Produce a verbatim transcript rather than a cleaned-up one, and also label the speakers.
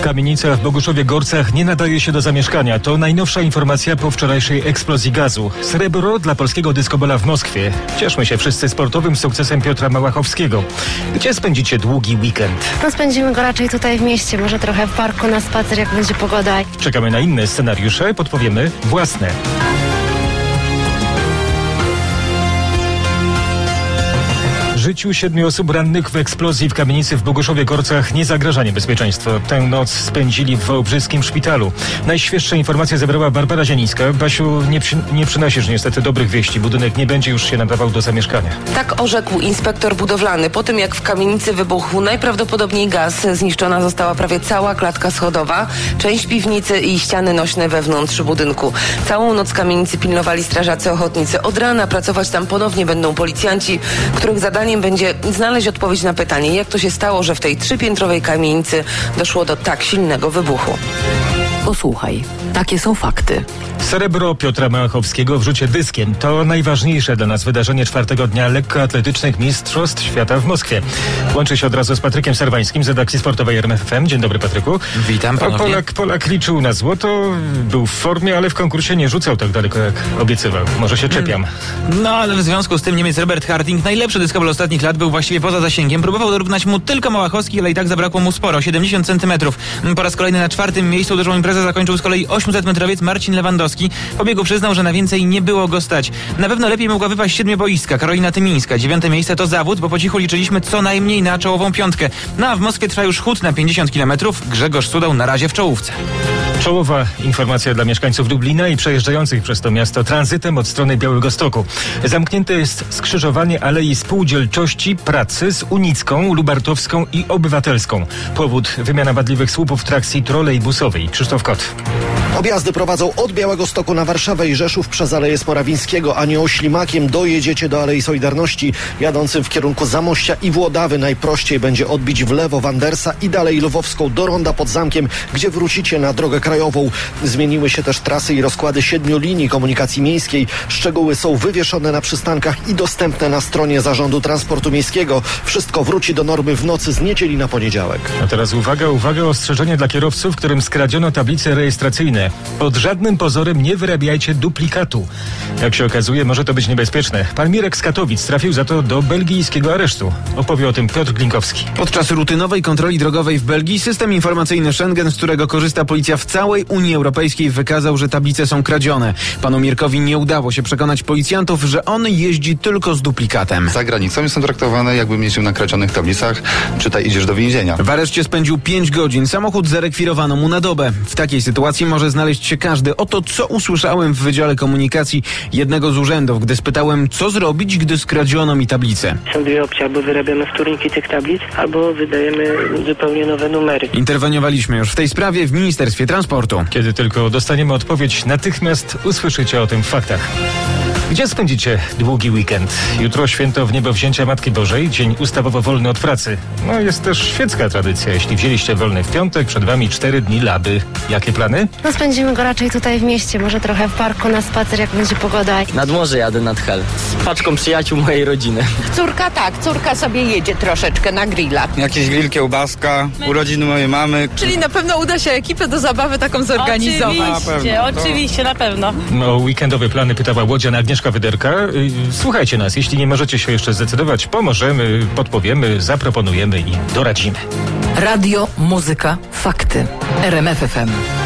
Speaker 1: Kamienica w Boguszowie-Gorcach nie nadaje się do zamieszkania. To najnowsza informacja po wczorajszej eksplozji gazu. Srebro dla polskiego dyskobola w Moskwie. Cieszmy się wszyscy sportowym sukcesem Piotra Małachowskiego. Gdzie spędzicie długi weekend?
Speaker 2: No spędzimy go raczej tutaj w mieście, może trochę w parku na spacer, jak będzie pogoda.
Speaker 1: Czekamy na inne scenariusze, podpowiemy własne. Życiu siedmiu osób rannych w eksplozji w kamienicy w Boguszowie-Gorcach nie zagraża niebezpieczeństwo. Tę noc spędzili w wałbrzyskim szpitalu. Najświeższe informacje zebrała Barbara Zielińska. Basiu, nie, przy, nie przynosisz niestety dobrych wieści. Budynek nie będzie już się nadawał do zamieszkania.
Speaker 3: Tak orzekł inspektor budowlany. Po tym, jak w kamienicy wybuchł najprawdopodobniej gaz, zniszczona została prawie cała klatka schodowa, część piwnicy i ściany nośne wewnątrz budynku. Całą noc kamienicy pilnowali strażacy ochotnicy. Od rana pracować tam ponownie będą policjanci, których zadaniem będzie znaleźć odpowiedź na pytanie, jak to się stało, że w tej trzypiętrowej kamienicy doszło do tak silnego wybuchu.
Speaker 4: Posłuchaj, takie są fakty.
Speaker 1: Srebro Piotra Małachowskiego w rzucie dyskiem. To najważniejsze dla nas wydarzenie czwartego dnia lekkoatletycznych Mistrzostw Świata w Moskwie. Łączy się od razu z Patrykiem Serwańskim z redakcji sportowej R M F F M. Dzień dobry, Patryku.
Speaker 5: Witam ponownie.
Speaker 1: Polak, Polak liczył na złoto, był w formie, ale w konkursie nie rzucał tak daleko, jak obiecywał. Może się czepiam.
Speaker 5: No, ale w związku z tym Niemiec Robert Harting, najlepszy dyskobol ostatnich lat, był właściwie poza zasięgiem. Próbował dorównać mu tylko Małachowski, ale i tak zabrakło mu sporo, siedemdziesiąt centymetrów. Po raz kolejny na czwartym miejscu uderzą imprezę zakończył z kolei osiemsetmetrowiec Marcin Lewandowski. Po biegu przyznał, że na więcej nie było go stać. Na pewno lepiej mogła wypaść siedmioboistka Karolina Tymińska. Dziewiąte miejsce to zawód, bo po cichu liczyliśmy co najmniej na czołową piątkę. No a w Moskwie trwa już chód na pięćdziesiąt kilometrów. Grzegorz Sudał na razie w czołówce.
Speaker 1: Czołowa informacja dla mieszkańców Lublina i przejeżdżających przez to miasto tranzytem od strony Białegostoku. Zamknięte jest skrzyżowanie Alei Spółdzielczości Pracy z Unicką, Lubartowską i Obywatelską. Powód wymiana wadliwych słupów trakcji trolejbusowej. Krzysztof Kot.
Speaker 6: Objazdy prowadzą od Białegostoku na Warszawę i Rzeszów przez Aleję Sporawińskiego, a nie Oślimakiem dojedziecie do Alei Solidarności. Jadącym w kierunku Zamościa i Włodawy najprościej będzie odbić w lewo Wandersa i dalej Lwowską do Ronda pod Zamkiem, gdzie wrócicie na drogę krajową. Zmieniły się też trasy i rozkłady siedmiu linii komunikacji miejskiej. Szczegóły są wywieszone na przystankach i dostępne na stronie Zarządu Transportu Miejskiego. Wszystko wróci do normy w nocy z niedzieli na poniedziałek.
Speaker 1: A teraz uwaga, uwaga, ostrzeżenie dla kierowców, którym skradziono tablice rejestracyjne. Pod żadnym pozorem nie wyrabiajcie duplikatu. Jak się okazuje, może to być niebezpieczne. Pan Mirek z Katowic trafił za to do belgijskiego aresztu. Opowie o tym Piotr Glinkowski.
Speaker 7: Podczas rutynowej kontroli drogowej w Belgii system informacyjny Schengen, z którego korzysta policja w całej Unii Europejskiej, wykazał, że tablice są kradzione. Panu Mirkowi nie udało się przekonać policjantów, że on jeździ tylko z duplikatem.
Speaker 8: Za granicą jestem traktowany, jakbym jeździł na kradzionych tablicach. Czytaj, idziesz do więzienia.
Speaker 7: W areszcie spędził pięć godzin. Samochód zarekwirowano mu na dobę. W takiej sytuacji może znaleźć się każdy. Oto co usłyszałem w Wydziale Komunikacji jednego z urzędów, gdy spytałem, co zrobić, gdy skradziono mi tablicę.
Speaker 9: Są dwie opcje, albo wyrabiamy wtórniki tych tablic, albo wydajemy zupełnie nowe numery.
Speaker 7: Interweniowaliśmy już w tej sprawie w Ministerstwie Transportu.
Speaker 1: Kiedy tylko dostaniemy odpowiedź, natychmiast usłyszycie o tym w faktach. Gdzie spędzicie długi weekend? Jutro święto Wniebowzięcia Matki Bożej, dzień ustawowo wolny od pracy. No jest też świecka tradycja. Jeśli wzięliście wolny w piątek, przed wami cztery dni laby. Jakie plany?
Speaker 2: No spędzimy go raczej tutaj w mieście, może trochę w parku na spacer, jak będzie pogoda.
Speaker 10: Nad morze jadę, nad Hel. Z paczką przyjaciół mojej rodziny.
Speaker 11: Córka tak, córka sobie jedzie troszeczkę na grilla.
Speaker 12: Jakiś grill, kiełbaska, urodziny mojej mamy.
Speaker 13: Czyli na pewno uda się ekipę do zabawy taką zorganizować. Oczywiście,
Speaker 12: na
Speaker 13: oczywiście, na pewno.
Speaker 1: No, weekendowe plany pytała łodziana Agnieszka Wyderka. Słuchajcie nas, jeśli nie możecie się jeszcze zdecydować, pomożemy, podpowiemy, zaproponujemy i doradzimy.
Speaker 4: Radio, muzyka, fakty. R M F F M.